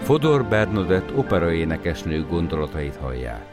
Fodor Bernadett operaénekesnő gondolatait hallják.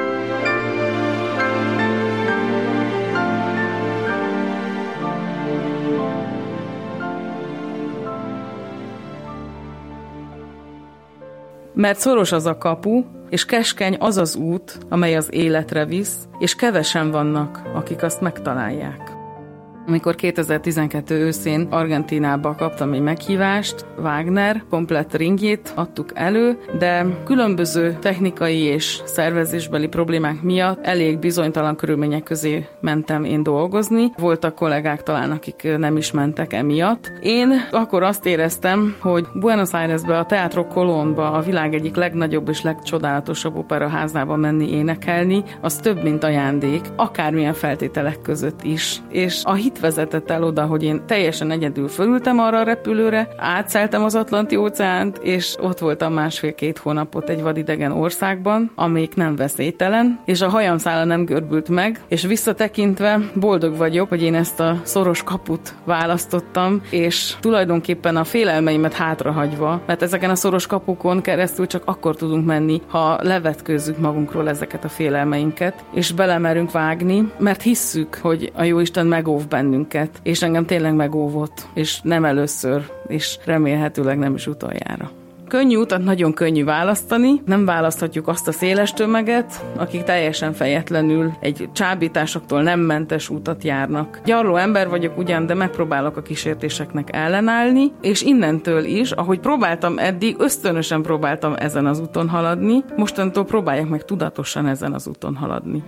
Mert szoros az a kapu, és keskeny az az út, amely az életre visz, és kevesen vannak, akik azt megtalálják. Amikor 2012 őszén Argentínába kaptam egy meghívást, Wagner komplett ringjét adtuk elő, de különböző technikai és szervezésbeli problémák miatt elég bizonytalan körülmények közé mentem én dolgozni. Voltak kollégák talán, akik nem is mentek emiatt. Én akkor azt éreztem, hogy Buenos Airesbe, a Teatro Colónba, a világ egyik legnagyobb és legcsodálatosabb operaházába menni énekelni, az több, mint ajándék, akármilyen feltételek között is. És a hit vezetett el oda, hogy én teljesen egyedül fölültem arra a repülőre, átszeltem az Atlanti-óceánt, és ott voltam 1,5-2 hónapot egy vadidegen országban, amelyik nem veszélytelen, és a hajamszála nem görbült meg, és visszatekintve boldog vagyok, hogy én ezt a szoros kaput választottam, és tulajdonképpen a félelmeimet hátrahagyva, mert ezeken a szoros kapukon keresztül csak akkor tudunk menni, ha levetkőzzük magunkról ezeket a félelmeinket, és belemerünk vágni, mert hisszük, hogy a Jóisten megóv bennünket, és engem tényleg megóvott, és nem először, és remélhetőleg nem is utoljára. Könnyű utat nagyon könnyű választani, nem választhatjuk azt a széles tömeget, akik teljesen fejetlenül egy csábításoktól nem mentes útat járnak. Gyarló ember vagyok ugyan, de megpróbálok a kísértéseknek ellenállni, és innentől is, ahogy próbáltam eddig, ösztönösen próbáltam ezen az úton haladni, mostantól próbáljak meg tudatosan ezen az úton haladni.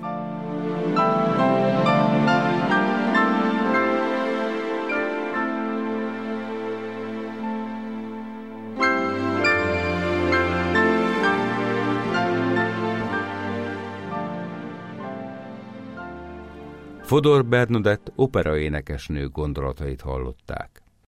Fodor Bernadett operaénekesnő gondolatait hallották.